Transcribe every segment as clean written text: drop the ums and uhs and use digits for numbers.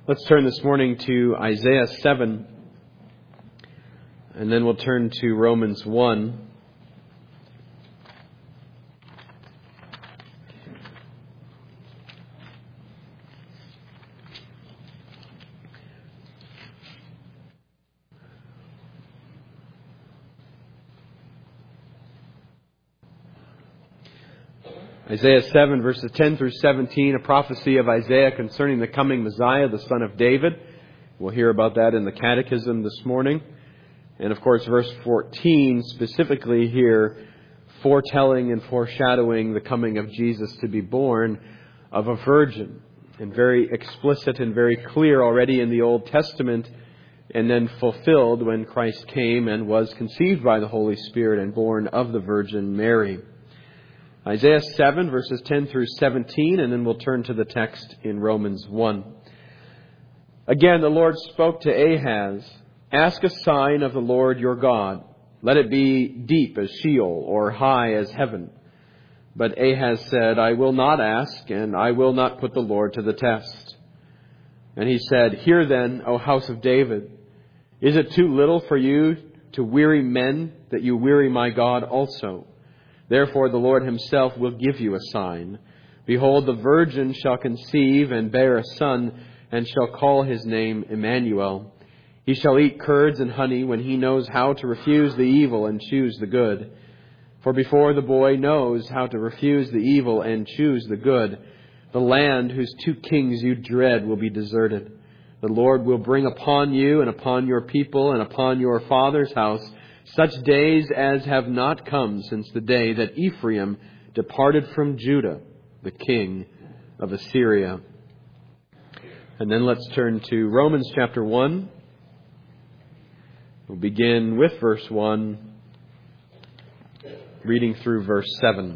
Let's turn this morning to Isaiah 7, and then we'll turn to Romans 1. Isaiah 7, verses 10 through 17, a prophecy of Isaiah concerning the coming Messiah, the son of David. We'll hear about that in the Catechism this morning. And of course, verse 14, specifically here, foretelling and foreshadowing the coming of Jesus to be born of a virgin. And very explicit and very clear already in the Old Testament, and then fulfilled when Christ came and was conceived by the Holy Spirit and born of the Virgin Mary. Isaiah 7, verses 10 through 17, and then we'll turn to the text in Romans 1. Again, the Lord spoke to Ahaz, "Ask a sign of the Lord your God. Let it be deep as Sheol or high as heaven." But Ahaz said, "I will not ask, and I will not put the Lord to the test." And he said, "Hear then, O house of David, is it too little for you to weary men that you weary my God also? Therefore the Lord himself will give you a sign. Behold, the virgin shall conceive and bear a son, and shall call his name Emmanuel. He shall eat curds and honey when he knows how to refuse the evil and choose the good. For before the boy knows how to refuse the evil and choose the good, the land whose two kings you dread will be deserted. The Lord will bring upon you and upon your people and upon your father's house such days as have not come since the day that Ephraim departed from Judah, the king of Assyria." And then let's turn to Romans chapter 1. We'll begin with verse 1, reading through verse 7.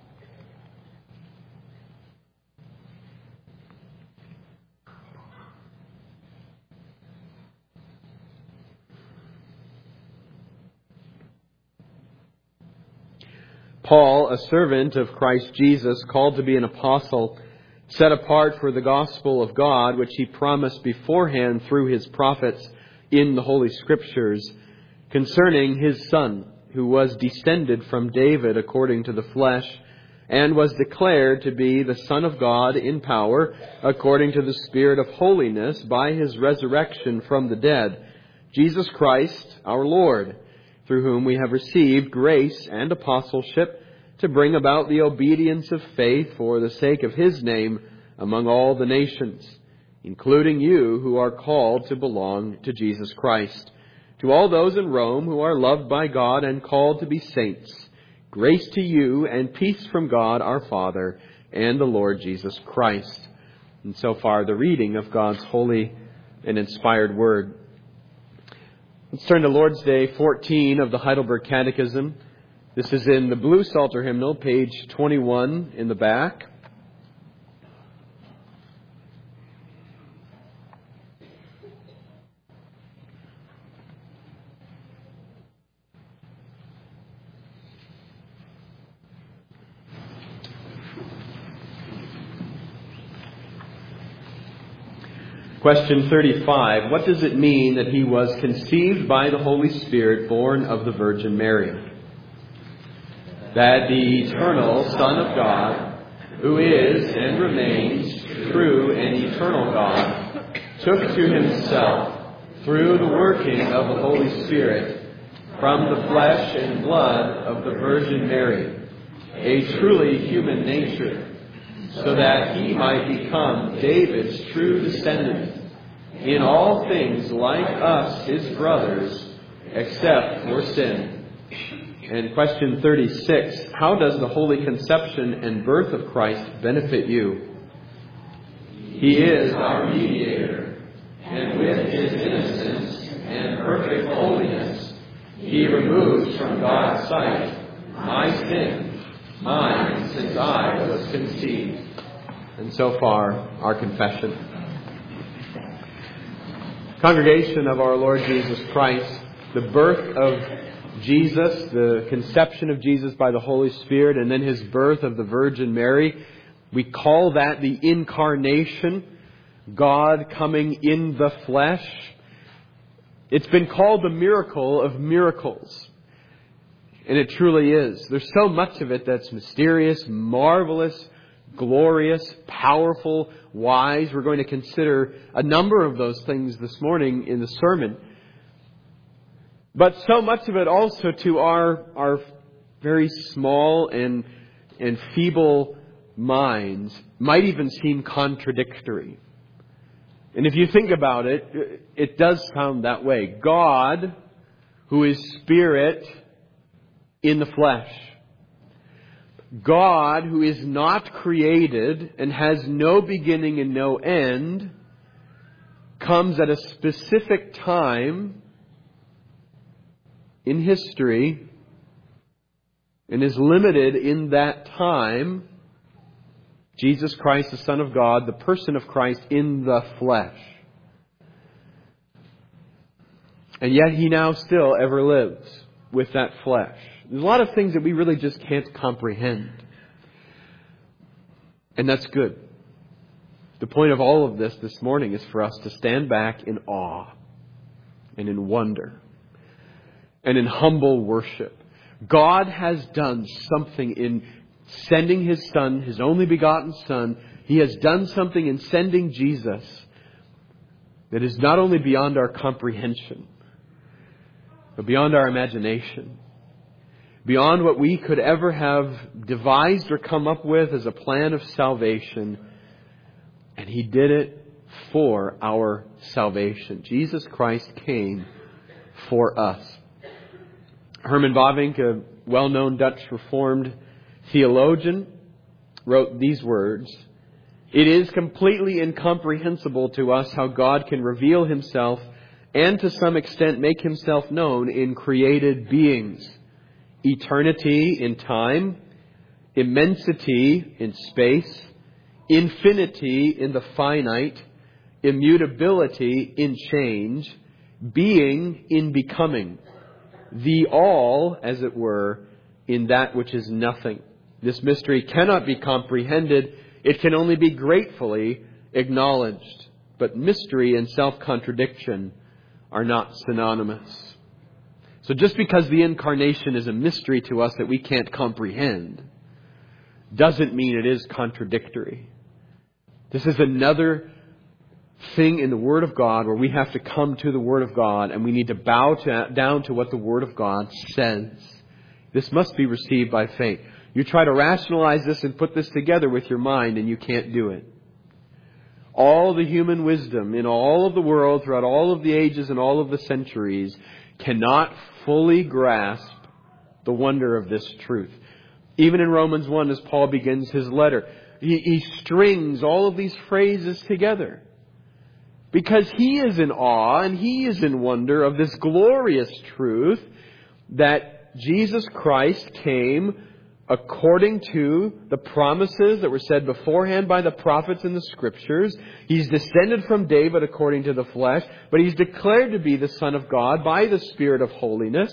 Paul, a servant of Christ Jesus, called to be an apostle, set apart for the gospel of God, which he promised beforehand through his prophets in the Holy Scriptures, concerning his Son, who was descended from David according to the flesh, and was declared to be the Son of God in power, according to the Spirit of holiness, by his resurrection from the dead, Jesus Christ our Lord, through whom we have received grace and apostleship to bring about the obedience of faith for the sake of his name among all the nations, including you who are called to belong to Jesus Christ. To all those in Rome who are loved by God and called to be saints, grace to you and peace from God our Father and the Lord Jesus Christ. And so far, the reading of God's holy and inspired word. Let's turn to Lord's Day 14 of the Heidelberg Catechism. This is in the Blue Psalter Hymnal, page 21 in the back. Question 35. What does it mean that he was conceived by the Holy Spirit, born of the Virgin Mary? That the eternal Son of God, who is and remains true and eternal God, took to himself, through the working of the Holy Spirit, from the flesh and blood of the Virgin Mary, a truly human nature, so that he might become David's true descendant, in all things like us, his brothers, except for sin. And question 36, how does the Holy Conception and birth of Christ benefit you? He is our mediator, and with his innocence and perfect holiness, he removes from God's sight my sin, mine since I was conceived. And so far, our confession. Congregation of our Lord Jesus Christ, the birth of Jesus, the conception of Jesus by the Holy Spirit, and then his birth of the Virgin Mary, we call that the incarnation. God coming in the flesh. It's been called the miracle of miracles. And it truly is. There's so much of it that's mysterious, marvelous, glorious, powerful, wise. We're going to consider a number of those things this morning in the sermon. But so much of it also to our very small and feeble minds might even seem contradictory. And if you think about it, it does sound that way. God, who is Spirit in the flesh. God, who is not created and has no beginning and no end, comes at a specific time in history and is limited in that time. Jesus Christ, the Son of God, the person of Christ in the flesh. And yet He now still ever lives with that flesh. There's a lot of things that we really just can't comprehend. And that's good. The point of all of this morning is for us to stand back in awe and in wonder and in humble worship. God has done something in sending His Son, His only begotten Son. He has done something in sending Jesus that is not only beyond our comprehension, but beyond our imagination. Beyond what we could ever have devised or come up with as a plan of salvation. And He did it for our salvation. Jesus Christ came for us. Herman Bavinck, a well-known Dutch Reformed theologian, wrote these words: "It is completely incomprehensible to us how God can reveal Himself and to some extent make Himself known in created beings. Eternity in time, immensity in space, infinity in the finite, immutability in change, being in becoming, the all, as it were, in that which is nothing. This mystery cannot be comprehended. It can only be gratefully acknowledged. But mystery and self-contradiction are not synonymous." So just because the incarnation is a mystery to us that we can't comprehend doesn't mean it is contradictory. This is another thing in the Word of God where we have to come to the Word of God and we need to bow down to what the Word of God says. This must be received by faith. You try to rationalize this and put this together with your mind and you can't do it. All the human wisdom in all of the world, throughout all of the ages and all of the centuries, cannot fully grasp the wonder of this truth. Even in Romans 1, as Paul begins his letter, he strings all of these phrases together. Because he is in awe and he is in wonder of this glorious truth that Jesus Christ came according to the promises that were said beforehand by the prophets in the Scriptures. He's descended from David according to the flesh, but He's declared to be the Son of God by the Spirit of holiness.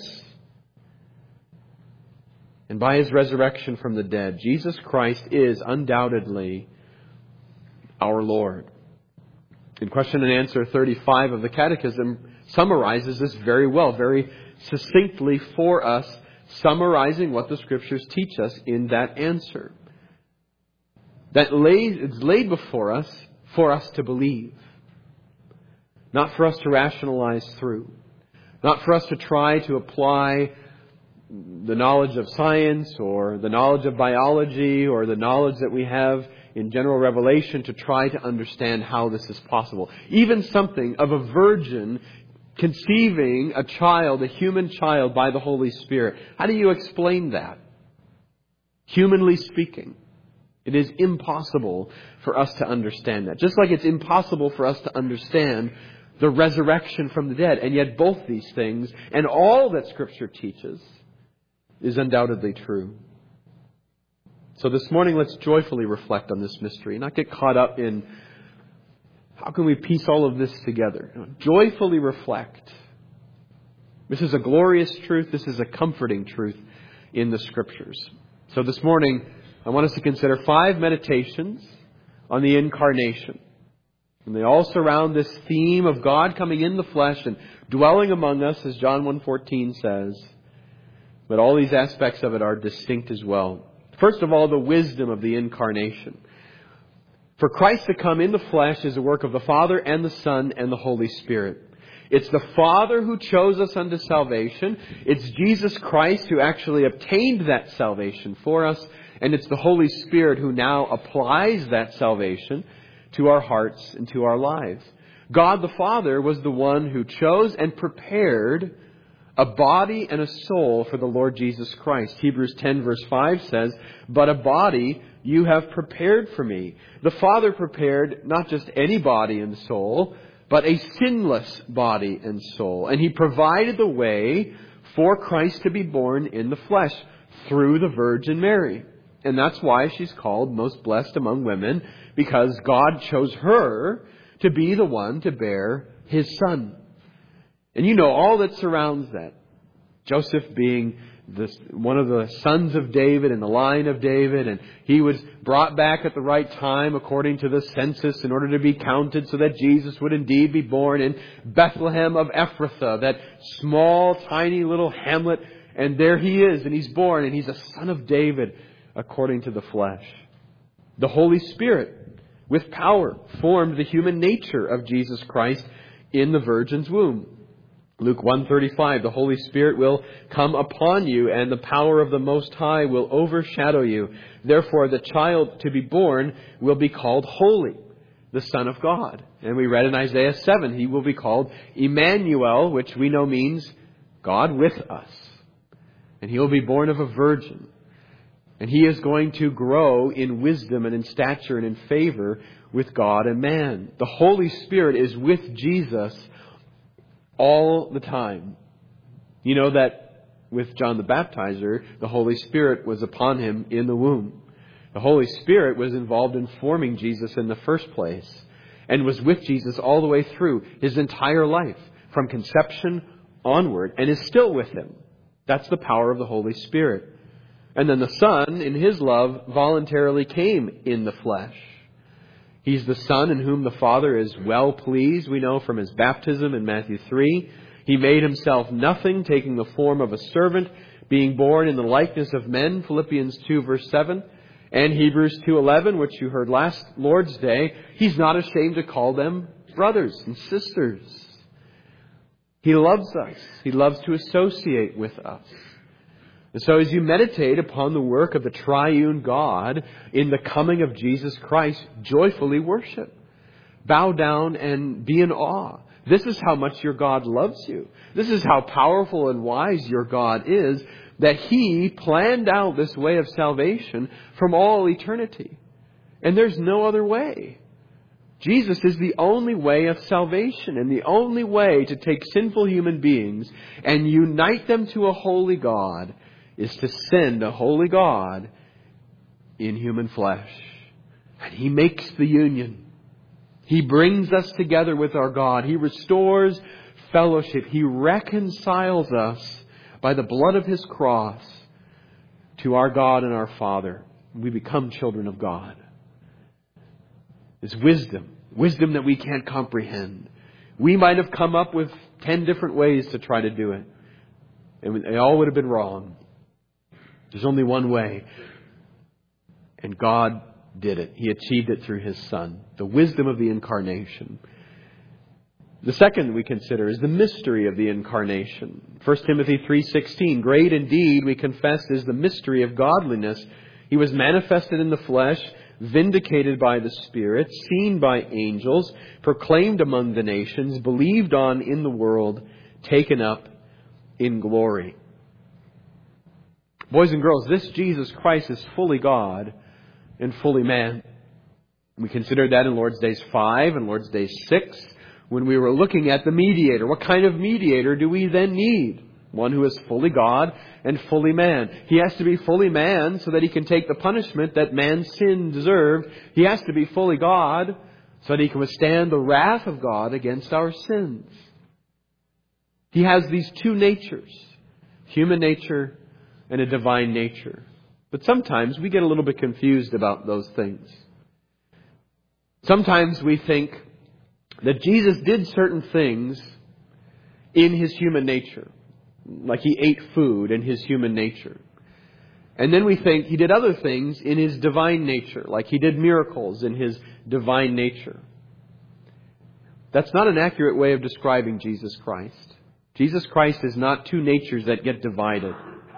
And by His resurrection from the dead, Jesus Christ is undoubtedly our Lord. In question and answer 35 of the Catechism summarizes this very well, very succinctly for us, summarizing what the Scriptures teach us in that answer. That it's laid before us for us to believe. Not for us to rationalize through. Not for us to try to apply the knowledge of science or the knowledge of biology or the knowledge that we have in general revelation to try to understand how this is possible. Even something of a virgin conceiving a child, a human child, by the Holy Spirit. How do you explain that? Humanly speaking, it is impossible for us to understand that. Just like it's impossible for us to understand the resurrection from the dead. And yet both these things, and all that Scripture teaches, is undoubtedly true. So this morning, let's joyfully reflect on this mystery, not get caught up in how can we piece all of this together? Joyfully reflect. This is a glorious truth. This is a comforting truth in the Scriptures. So this morning, I want us to consider 5 meditations on the Incarnation. And they all surround this theme of God coming in the flesh and dwelling among us, as John 1:14 says. But all these aspects of it are distinct as well. First of all, the wisdom of the incarnation. For Christ to come in the flesh is a work of the Father and the Son and the Holy Spirit. It's the Father who chose us unto salvation. It's Jesus Christ who actually obtained that salvation for us. And it's the Holy Spirit who now applies that salvation to our hearts and to our lives. God the Father was the one who chose and prepared a body and a soul for the Lord Jesus Christ. Hebrews 10 verse 5 says, "But a body you have prepared for me." The Father prepared not just any body and soul, but a sinless body and soul. And He provided the way for Christ to be born in the flesh through the Virgin Mary. And that's why she's called most blessed among women, because God chose her to be the one to bear His Son. And you know all that surrounds that. Joseph being one of the sons of David in the line of David, and he was brought back at the right time according to the census in order to be counted so that Jesus would indeed be born in Bethlehem of Ephrathah, that small, tiny little hamlet. And there He is, and He's born, and He's a son of David according to the flesh. The Holy Spirit, with power, formed the human nature of Jesus Christ in the Virgin's womb. Luke 1:35, "The Holy Spirit will come upon you, and the power of the Most High will overshadow you. Therefore the child to be born will be called Holy, the Son of God." And we read in Isaiah 7, He will be called Emmanuel, which we know means God with us. And He will be born of a virgin. And He is going to grow in wisdom and in stature and in favor with God and man. The Holy Spirit is with Jesus all the time. You know that with John the Baptizer, the Holy Spirit was upon him in the womb. The Holy Spirit was involved in forming Jesus in the first place and was with Jesus all the way through His entire life, from conception onward, and is still with Him. That's the power of the Holy Spirit. And then the Son, in His love, voluntarily came in the flesh. He's the Son in whom the Father is well pleased, we know from His baptism in Matthew 3. He made Himself nothing, taking the form of a servant, being born in the likeness of men, Philippians 2 verse 7. And Hebrews 2:11, which you heard last Lord's Day, He's not ashamed to call them brothers and sisters. He loves us. He loves to associate with us. And so as you meditate upon the work of the triune God in the coming of Jesus Christ, joyfully worship. Bow down and be in awe. This is how much your God loves you. This is how powerful and wise your God is, that He planned out this way of salvation from all eternity. And there's no other way. Jesus is the only way of salvation, and the only way to take sinful human beings and unite them to a holy God is to send a holy God in human flesh. And He makes the union. He brings us together with our God. He restores fellowship. He reconciles us by the blood of His cross to our God and our Father. We become children of God. It's wisdom that we can't comprehend. We might have come up with 10 different ways to try to do it, and they all would have been wrong. There's only one way. And God did it. He achieved it through His Son. The wisdom of the incarnation. The second we consider is the mystery of the incarnation. 1 Timothy 3:16, "Great indeed, we confess, is the mystery of godliness. He was manifested in the flesh, vindicated by the Spirit, seen by angels, proclaimed among the nations, believed on in the world, taken up in glory." Boys and girls, this Jesus Christ is fully God and fully man. We considered that in Lord's Days 5 and Lord's Days 6 when we were looking at the mediator. What kind of mediator do we then need? One who is fully God and fully man. He has to be fully man so that He can take the punishment that man's sin deserved. He has to be fully God so that He can withstand the wrath of God against our sins. He has these two natures, human nature and a divine nature. But sometimes we get a little bit confused about those things. Sometimes we think that Jesus did certain things in His human nature. Like He ate food in His human nature. And then we think He did other things in His divine nature. Like He did miracles in His divine nature. That's not an accurate way of describing Jesus Christ. Jesus Christ is not two natures that get divided.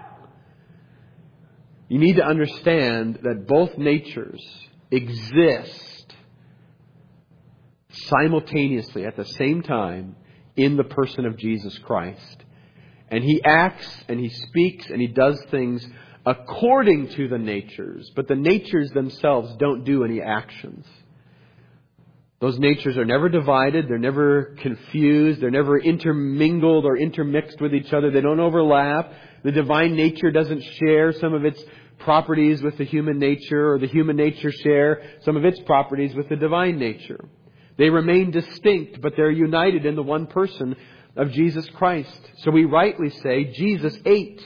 You need to understand that both natures exist simultaneously at the same time in the person of Jesus Christ. And He acts and He speaks and He does things according to the natures, but the natures themselves don't do any actions. Those natures are never divided, they're never confused, they're never intermingled or intermixed with each other, they don't overlap. The divine nature doesn't share some of its properties with the human nature, or the human nature share some of its properties with the divine nature. They remain distinct, but they're united in the one person of Jesus Christ. So we rightly say Jesus ate.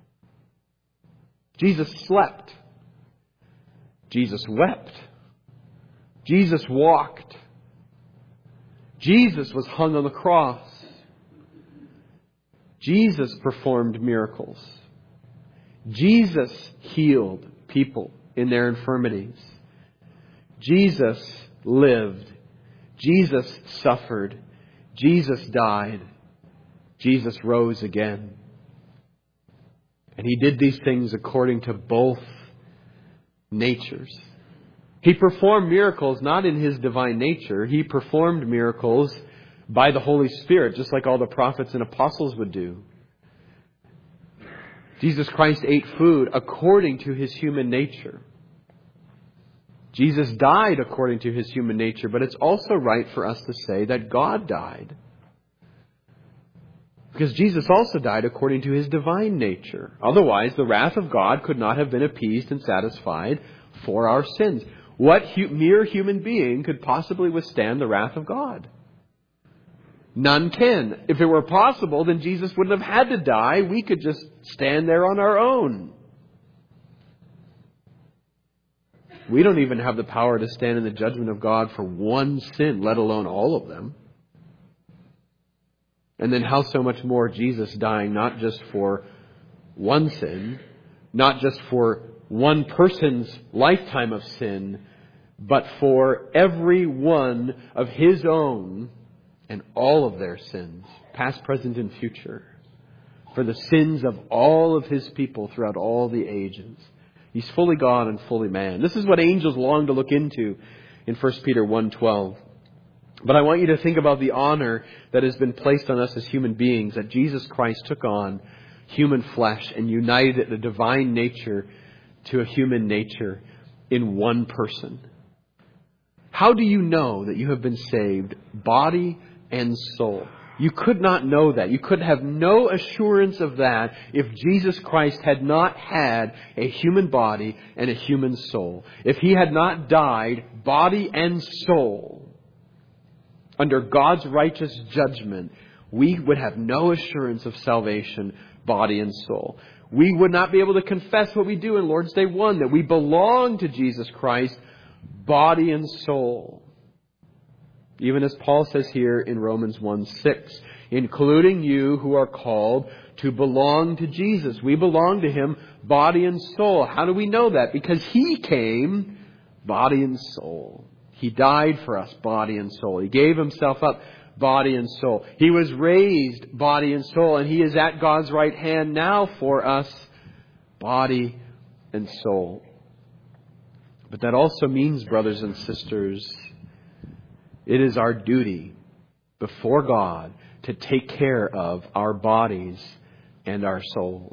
Jesus slept. Jesus wept. Jesus walked. Jesus was hung on the cross. Jesus performed miracles. Jesus healed people in their infirmities. Jesus lived. Jesus suffered. Jesus died. Jesus rose again. And He did these things according to both natures. He performed miracles not in His divine nature. He performed miracles by the Holy Spirit, just like all the prophets and apostles would do. Jesus Christ ate food according to His human nature. Jesus died according to His human nature, but it's also right for us to say that God died. Because Jesus also died according to His divine nature. Otherwise, the wrath of God could not have been appeased and satisfied for our sins. What mere human being could possibly withstand the wrath of God? None can. If it were possible, then Jesus wouldn't have had to die. We could just stand there on our own. We don't even have the power to stand in the judgment of God for one sin, let alone all of them. And then how so much more Jesus dying not just for one sin, not just for one person's lifetime of sin, but for every one of His own and all of their sins, past, present, and future, for the sins of all of His people throughout all the ages. He's fully God and fully man. This is what angels long to look into in 1 Peter 1:12. But I want you to think about the honor that has been placed on us as human beings, that Jesus Christ took on human flesh and united the divine nature to a human nature in one person. How do you know that you have been saved, body and soul? You could not know that. You could have no assurance of that if Jesus Christ had not had a human body and a human soul. If He had not died, body and soul, under God's righteous judgment, we would have no assurance of salvation, body and soul. We would not be able to confess what we do in Lord's Day 1, that we belong to Jesus Christ, body and soul. Even as Paul says here in Romans 1:6, including you who are called to belong to Jesus. We belong to Him, body and soul. How do we know that? Because He came, body and soul. He died for us, body and soul. He gave Himself up, body and soul. He was raised, body and soul, and He is at God's right hand now for us, body and soul. But that also means, brothers and sisters, it is our duty before God to take care of our bodies and our souls.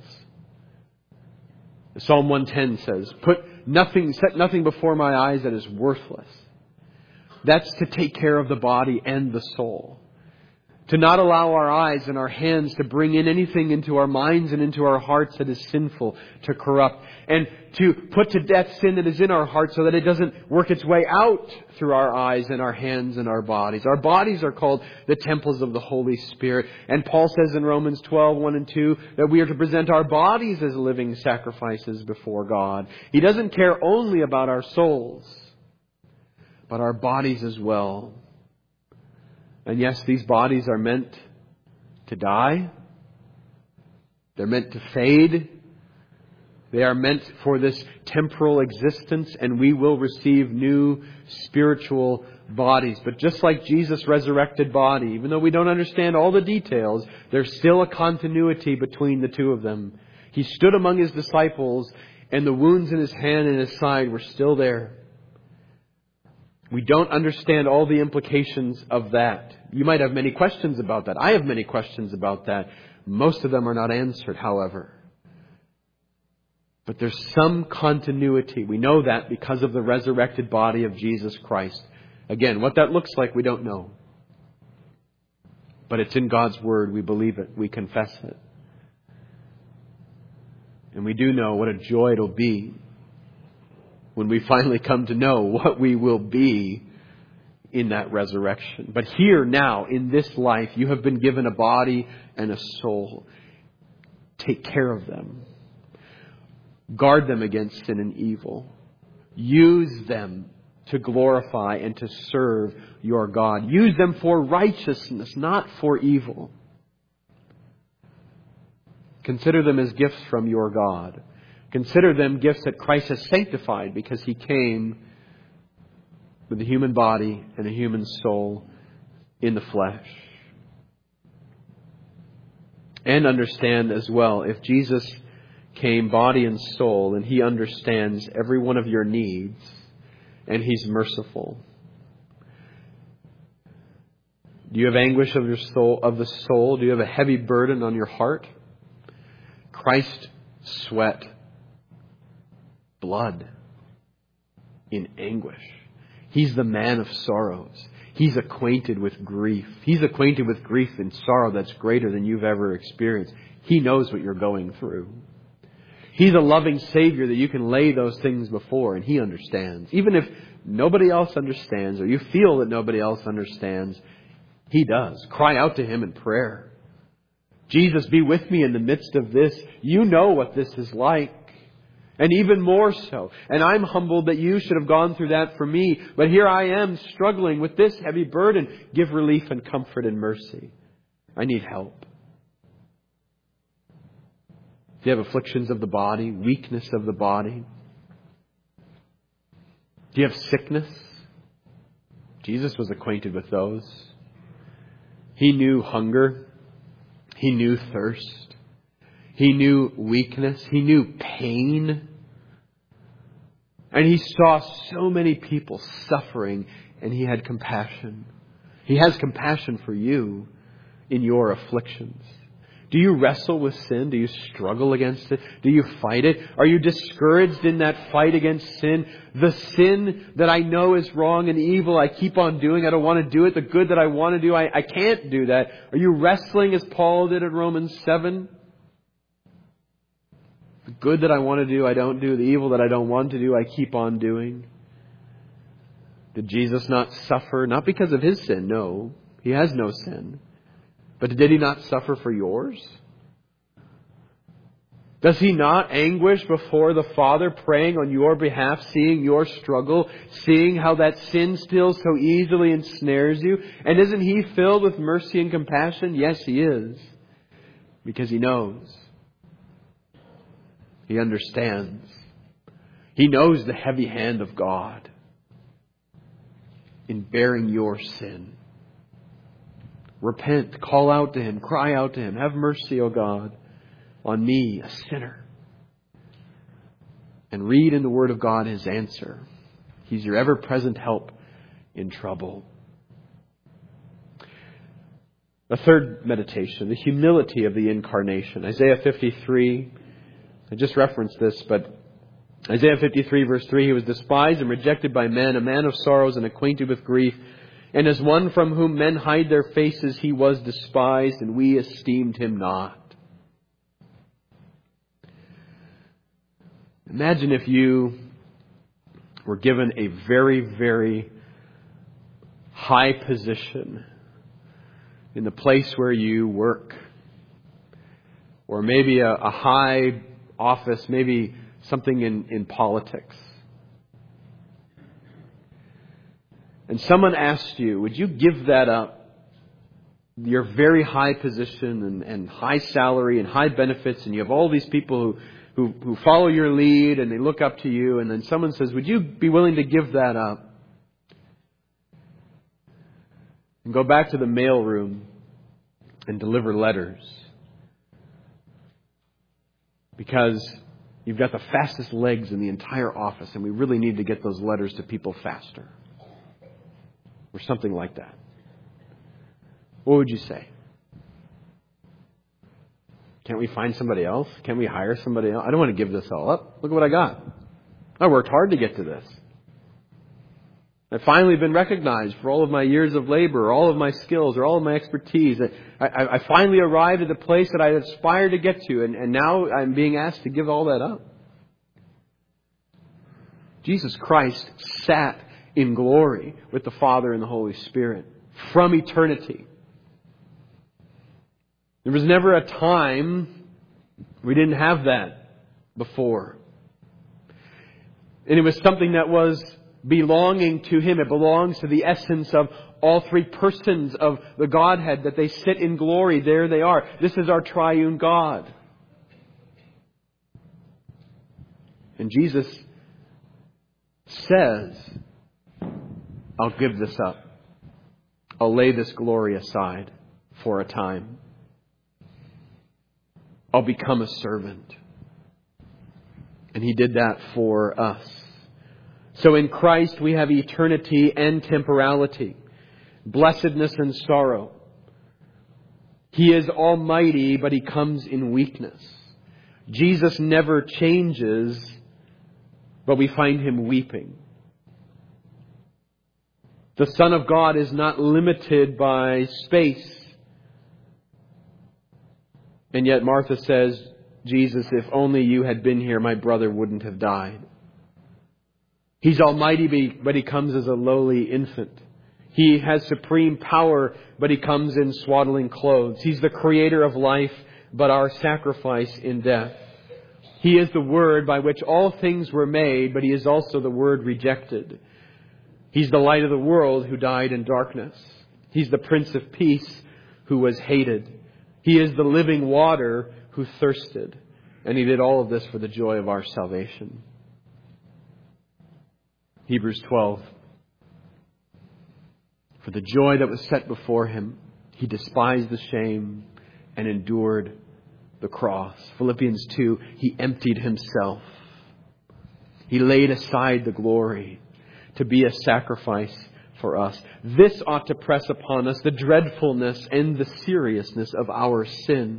Psalm 110 says, set nothing before my eyes that is worthless. That's to take care of the body and the soul. To not allow our eyes and our hands to bring in anything into our minds and into our hearts that is sinful, to corrupt. And to put to death sin that is in our hearts so that it doesn't work its way out through our eyes and our hands and our bodies. Our bodies are called the temples of the Holy Spirit. And Paul says in Romans 12:1 and 2, that we are to present our bodies as living sacrifices before God. He doesn't care only about our souls, but our bodies as well. And yes, these bodies are meant to die. They're meant to fade. They are meant for this temporal existence, and we will receive new spiritual bodies. But just like Jesus' resurrected body, even though we don't understand all the details, there's still a continuity between the two of them. He stood among His disciples, and the wounds in His hand and His side were still there. We don't understand all the implications of that. You might have many questions about that. I have many questions about that. Most of them are not answered, however. But there's some continuity. We know that because of the resurrected body of Jesus Christ. Again, what that looks like, we don't know. But it's in God's Word. We believe it. We confess it. And we do know what a joy it'll be when we finally come to know what we will be in that resurrection. But here now, in this life, you have been given a body and a soul. Take care of them. Guard them against sin and evil. Use them to glorify and to serve your God. Use them for righteousness, not for evil. Consider them as gifts from your God. Consider them gifts that Christ has sanctified because He came with a human body and a human soul in the flesh. And understand as well, if Jesus came body and soul, and He understands every one of your needs, and He's merciful. Do you have anguish of the soul? Do you have a heavy burden on your heart? Christ sweat blood in anguish. He's the man of sorrows. He's acquainted with grief. He's acquainted with grief and sorrow that's greater than you've ever experienced. He knows what you're going through. He's a loving Savior that you can lay those things before, and He understands. Even if nobody else understands, or you feel that nobody else understands, He does. Cry out to Him in prayer. Jesus, be with me in the midst of this. You know what this is like. And even more so. And I'm humbled that you should have gone through that for me. But here I am struggling with this heavy burden. Give relief and comfort and mercy. I need help. Do you have afflictions of the body, weakness of the body? Do you have sickness? Jesus was acquainted with those. He knew hunger. He knew thirst. He knew weakness. He knew pain. And He saw so many people suffering, and He had compassion. He has compassion for you in your afflictions. Do you wrestle with sin? Do you struggle against it? Do you fight it? Are you discouraged in that fight against sin? The sin that I know is wrong and evil, I keep on doing. I don't want to do it. The good that I want to do, I can't do that. Are you wrestling as Paul did in Romans 7? The good that I want to do, I don't do. The evil that I don't want to do, I keep on doing. Did Jesus not suffer? Not because of His sin, no. He has no sin. But did He not suffer for yours? Does He not anguish before the Father, praying on your behalf, seeing your struggle, seeing how that sin still so easily ensnares you? And isn't He filled with mercy and compassion? Yes, He is. Because He knows. He understands. He knows the heavy hand of God in bearing your sin. Repent, call out to Him, cry out to Him. Have mercy, O God, on me, a sinner. And read in the Word of God His answer. He's your ever-present help in trouble. A third meditation, the humility of the incarnation. Isaiah 53, I just referenced this, but Isaiah 53 verse 3, He was despised and rejected by men, a man of sorrows and acquainted with grief. And as one from whom men hide their faces, He was despised, and we esteemed Him not. Imagine if you were given a very, very high position in the place where you work. Or maybe a high office, maybe something in politics. And someone asked you, would you give that up your very high position and high salary and high benefits, and you have all these people who follow your lead and they look up to you, and then someone says, would you be willing to give that up and go back to the mailroom and deliver letters because you've got the fastest legs in the entire office and we really need to get those letters to people faster, or something like that? What would you say? Can't we find somebody else? Can't we hire somebody else? I don't want to give this all up. Look at what I got. I worked hard to get to this. I've finally been recognized for all of my years of labor, or all of my skills, or all of my expertise. I finally arrived at the place that I aspired to get to, and now I'm being asked to give all that up. Jesus Christ sat in glory with the Father and the Holy Spirit from eternity. There was never a time we didn't have that before. And it was something that was belonging to Him. It belongs to the essence of all three persons of the Godhead, that they sit in glory. There they are. This is our triune God. And Jesus says, I'll give this up. I'll lay this glory aside for a time. I'll become a servant. And He did that for us. So in Christ we have eternity and temporality, blessedness and sorrow. He is almighty, but He comes in weakness. Jesus never changes, but we find Him weeping. The Son of God is not limited by space. And yet Martha says, Jesus, if only you had been here, my brother wouldn't have died. He's almighty, but He comes as a lowly infant. He has supreme power, but He comes in swaddling clothes. He's the creator of life, but our sacrifice in death. He is the Word by which all things were made, but He is also the Word rejected. He's the light of the world who died in darkness. He's the Prince of Peace who was hated. He is the living water who thirsted. And He did all of this for the joy of our salvation. Hebrews 12. For the joy that was set before Him, He despised the shame and endured the cross. Philippians 2. He emptied Himself. He laid aside the glory to be a sacrifice for us. This ought to press upon us the dreadfulness and the seriousness of our sin.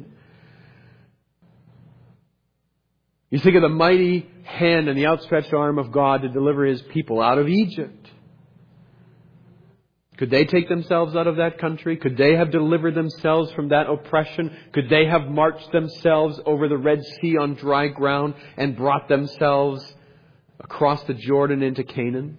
You think of the mighty hand and the outstretched arm of God to deliver His people out of Egypt. Could they take themselves out of that country? Could they have delivered themselves from that oppression? Could they have marched themselves over the Red Sea on dry ground and brought themselves across the Jordan into Canaan?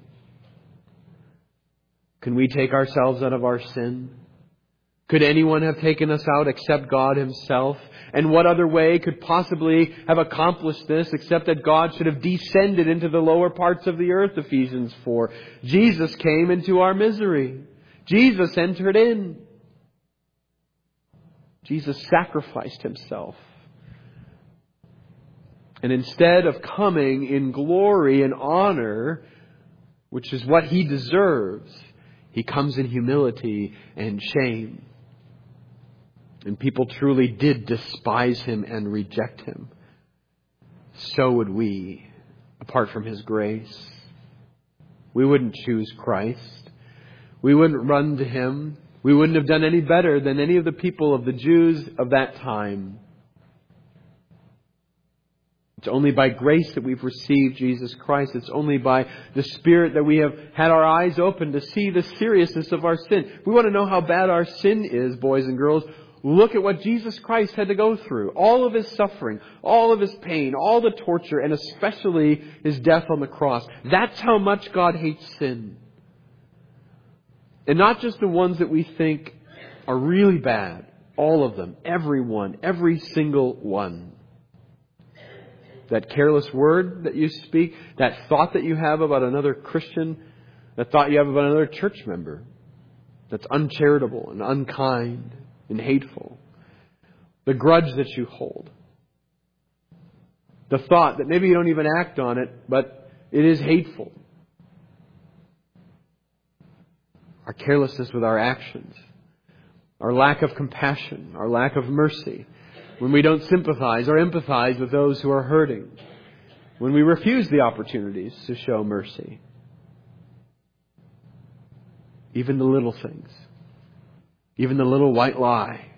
Can we take ourselves out of our sin? Could anyone have taken us out except God Himself? And what other way could possibly have accomplished this except that God should have descended into the lower parts of the earth, Ephesians 4. Jesus came into our misery. Jesus entered in. Jesus sacrificed Himself. And instead of coming in glory and honor, which is what He deserves, He comes in humility and shame. And people truly did despise Him and reject Him. So would we, apart from His grace. We wouldn't choose Christ. We wouldn't run to Him. We wouldn't have done any better than any of the people of the Jews of that time. It's only by grace that we've received Jesus Christ. It's only by the Spirit that we have had our eyes open to see the seriousness of our sin. If we want to know how bad our sin is, boys and girls, look at what Jesus Christ had to go through. All of His suffering, all of His pain, all the torture, and especially His death on the cross. That's how much God hates sin. And not just the ones that we think are really bad. All of them. Everyone. Every single one. That careless word that you speak, that thought that you have about another Christian, that thought you have about another church member, that's uncharitable and unkind. and hateful. The grudge that you hold. The thought that maybe you don't even act on it, but it is hateful. Our carelessness with our actions. Our lack of compassion. Our lack of mercy. When we don't sympathize or empathize with those who are hurting. When we refuse the opportunities to show mercy. Even the little things. Even the little white lie.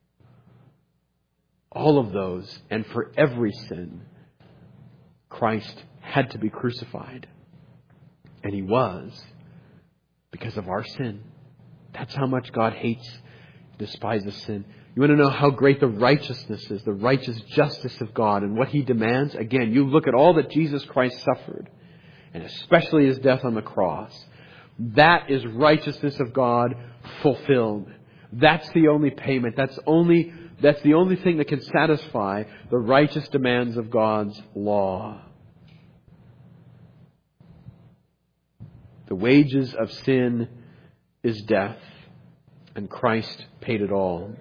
All of those, and for every sin, Christ had to be crucified. And He was, because of our sin. That's how much God hates, despises sin. You want to know how great the righteousness is, the righteous justice of God and what He demands? Again, you look at all that Jesus Christ suffered, and especially His death on the cross. That is righteousness of God fulfilled. That's the only payment. That's the only thing that can satisfy the righteous demands of God's law. The wages of sin is death, and Christ paid it all.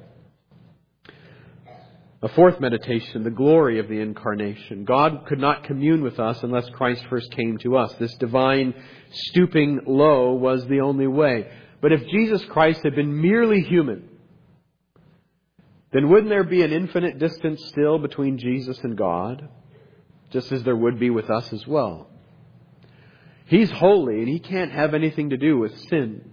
A fourth meditation, the glory of the Incarnation. God could not commune with us unless Christ first came to us. This divine stooping low was the only way. But if Jesus Christ had been merely human, then wouldn't there be an infinite distance still between Jesus and God? Just as there would be with us as well. He's holy and He can't have anything to do with sin.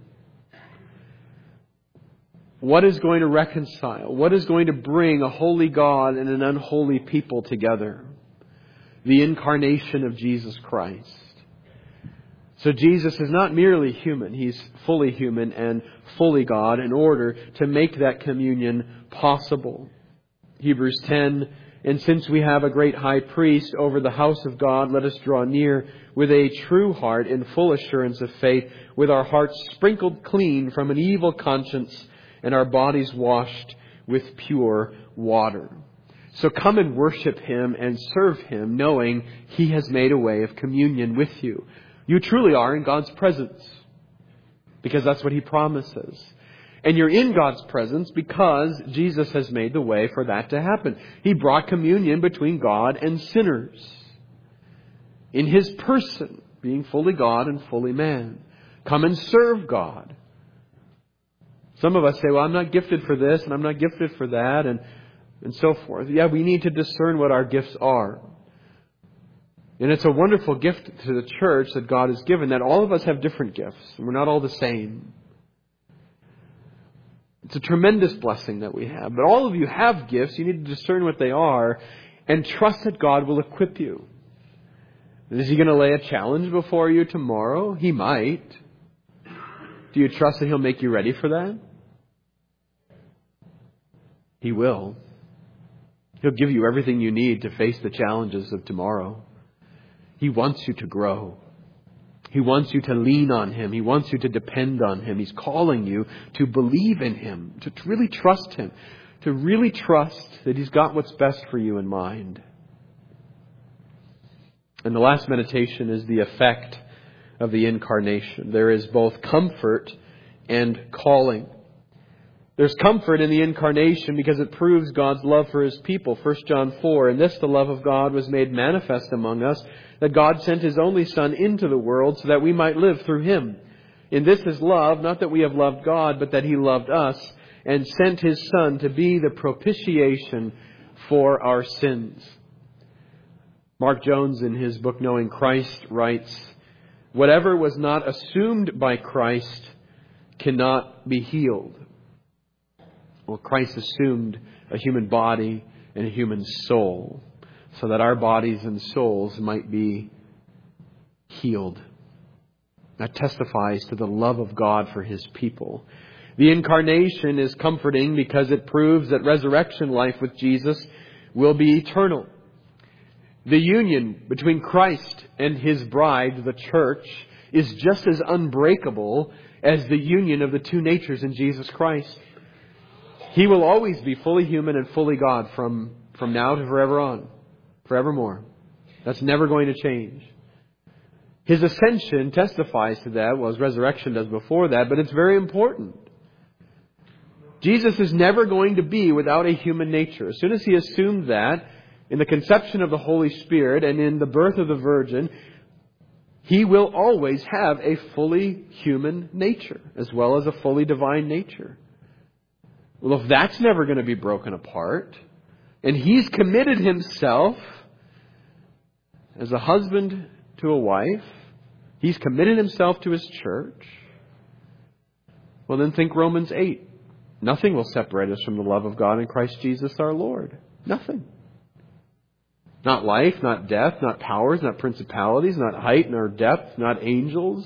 What is going to reconcile? What is going to bring a holy God and an unholy people together? The incarnation of Jesus Christ. So Jesus is not merely human. He's fully human and fully God in order to make that communion possible. Hebrews 10, and since we have a great high priest over the house of God, let us draw near with a true heart in full assurance of faith, with our hearts sprinkled clean from an evil conscience and our bodies washed with pure water. So come and worship Him and serve Him, knowing He has made a way of communion with you. You truly are in God's presence, because that's what He promises. And you're in God's presence because Jesus has made the way for that to happen. He brought communion between God and sinners in His person, being fully God and fully man. Come and serve God. Some of us say, well, I'm not gifted for this and I'm not gifted for that and so forth. Yeah, we need to discern what our gifts are. And it's a wonderful gift to the church that God has given, that all of us have different gifts and we're not all the same. It's a tremendous blessing that we have. But all of you have gifts. You need to discern what they are and trust that God will equip you. Is He going to lay a challenge before you tomorrow? He might. Do you trust that He'll make you ready for that? He will. He'll give you everything you need to face the challenges of tomorrow. He wants you to grow. He wants you to lean on Him. He wants you to depend on Him. He's calling you to believe in Him, to really trust Him, to really trust that He's got what's best for you in mind. And the last meditation is the effect of the Incarnation. There is both comfort and calling. There's comfort in the Incarnation because it proves God's love for His people. 1 John 4, "In this the love of God was made manifest among us, that God sent His only Son into the world so that we might live through Him. In this is love, not that we have loved God, but that He loved us and sent His Son to be the propitiation for our sins." Mark Jones, in his book Knowing Christ, writes, "Whatever was not assumed by Christ cannot be healed." Well, Christ assumed a human body and a human soul so that our bodies and souls might be healed. That testifies to the love of God for His people. The Incarnation is comforting because it proves that resurrection life with Jesus will be eternal. The union between Christ and His bride, the church, is just as unbreakable as the union of the two natures in Jesus Christ. He will always be fully human and fully God from now to forevermore. That's never going to change. His ascension testifies to that, well, His resurrection does before that, but it's very important. Jesus is never going to be without a human nature. As soon as He assumed that, in the conception of the Holy Spirit and in the birth of the Virgin, He will always have a fully human nature as well as a fully divine nature. Well, if that's never going to be broken apart, and He's committed Himself as a husband to a wife, He's committed Himself to His church, well then think Romans 8. Nothing will separate us from the love of God in Christ Jesus our Lord. Nothing. Not life, not death, not powers, not principalities, not height nor depth, not angels,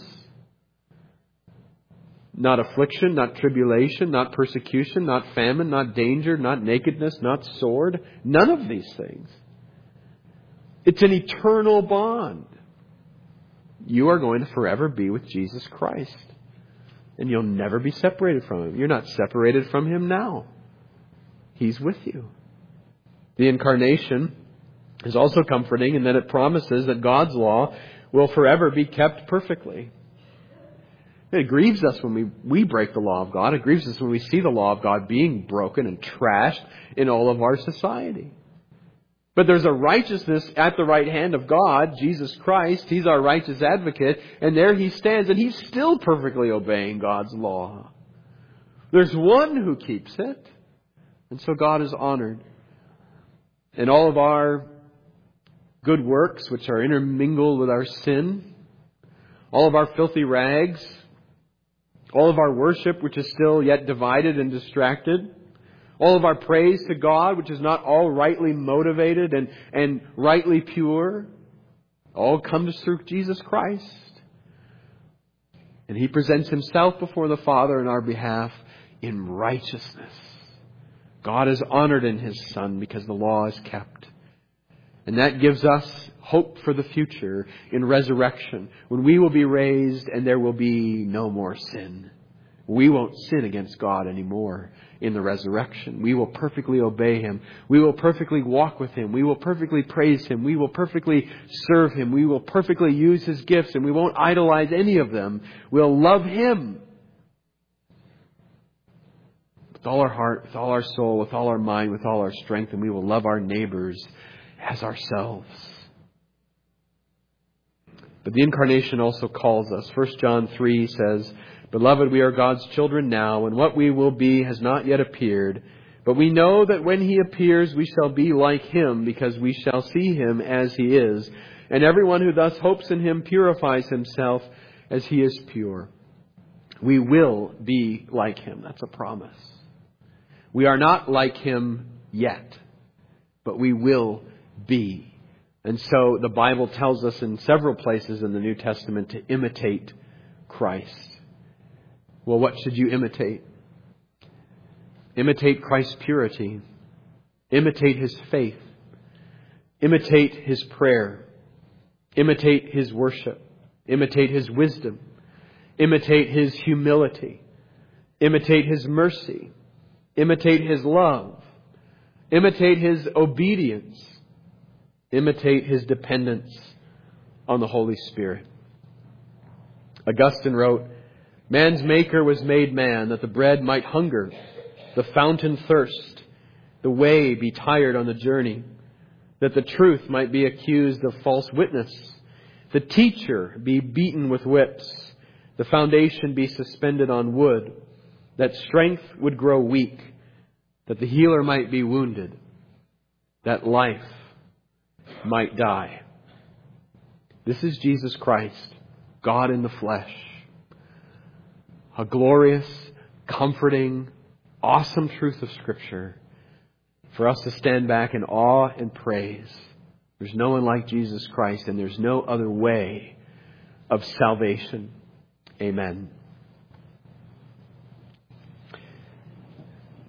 not affliction, not tribulation, not persecution, not famine, not danger, not nakedness, not sword. None of these things. It's an eternal bond. You are going to forever be with Jesus Christ. And you'll never be separated from Him. You're not separated from Him now. He's with you. The Incarnation is also comforting in that it promises that God's law will forever be kept perfectly. It grieves us when we break the law of God. It grieves us when we see the law of God being broken and trashed in all of our society. But there's a righteousness at the right hand of God, Jesus Christ. He's our righteous advocate. And there He stands, and He's still perfectly obeying God's law. There's one who keeps it. And so God is honored. And all of our good works, which are intermingled with our sin, all of our filthy rags, all of our worship, which is still yet divided and distracted, all of our praise to God, which is not all rightly motivated and rightly pure, all comes through Jesus Christ. And He presents Himself before the Father in our behalf in righteousness. God is honored in His Son because the law is kept. And that gives us hope for the future in resurrection, when we will be raised and there will be no more sin. We won't sin against God anymore in the resurrection. We will perfectly obey Him. We will perfectly walk with Him. We will perfectly praise Him. We will perfectly serve Him. We will perfectly use His gifts, and we won't idolize any of them. We'll love Him with all our heart, with all our soul, with all our mind, with all our strength, and we will love our neighbors as ourselves. But the Incarnation also calls us. 1 John 3 says, "Beloved, we are God's children now, and what we will be has not yet appeared. But we know that when He appears, we shall be like Him, because we shall see Him as He is. And everyone who thus hopes in Him purifies himself as He is pure." We will be like Him. That's a promise. We are not like Him yet, but we will be. And so the Bible tells us in several places in the New Testament to imitate Christ. Well, what should you imitate? Imitate Christ's purity. Imitate His faith. Imitate His prayer. Imitate His worship. Imitate His wisdom. Imitate His humility. Imitate His mercy. Imitate His love. Imitate His obedience. Imitate His dependence on the Holy Spirit. Augustine wrote, "Man's Maker was made man, that the bread might hunger, the fountain thirst, the way be tired on the journey, that the truth might be accused of false witness, the teacher be beaten with whips, the foundation be suspended on wood, that strength would grow weak, that the healer might be wounded, that life might die." This is Jesus Christ, God in the flesh. A glorious, comforting, awesome truth of Scripture for us to stand back in awe and praise. There's no one like Jesus Christ, and there's no other way of salvation. Amen.